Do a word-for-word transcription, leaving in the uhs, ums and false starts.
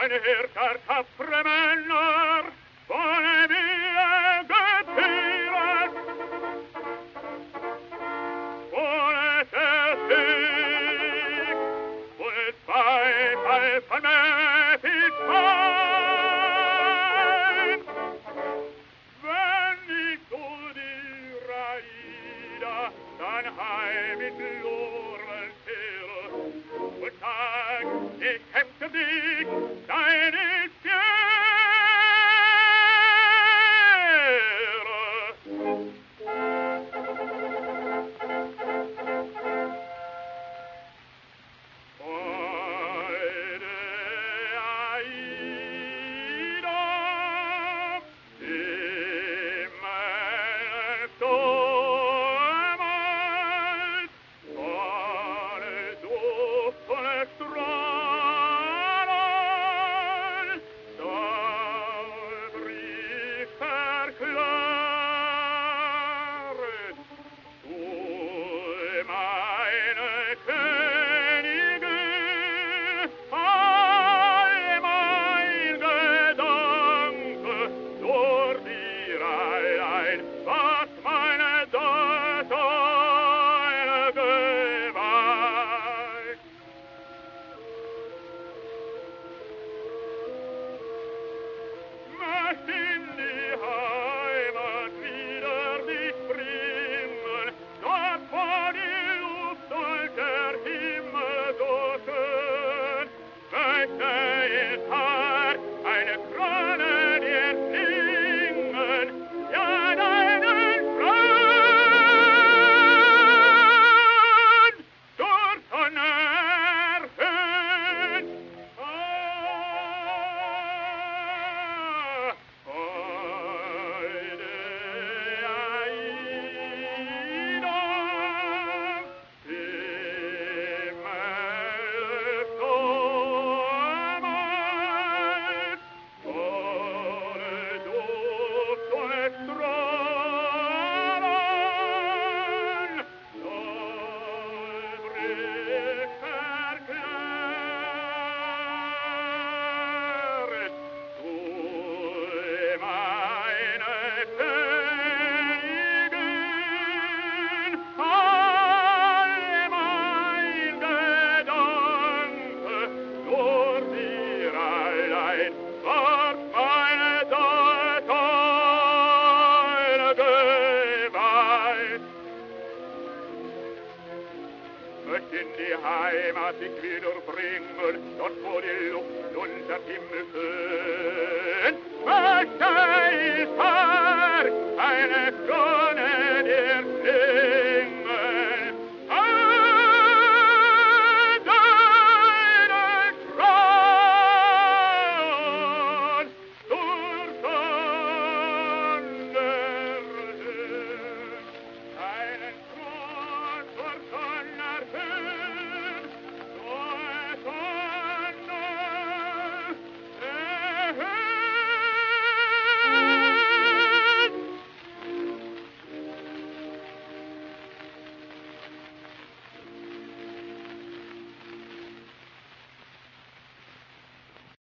ein Heer der tapfere Männer, ohne Wille geführet, ohne der Sieg, wo es Beifall von Memphis mein. Wenn ich so die Raida, dann heim in Lorbeeren zähle, und sag, ich kämpfe dich, deine in die Heimat ich wieder bringen, dort wo die Luft und der Himmel schön. Möchte ich Herr, eine Freude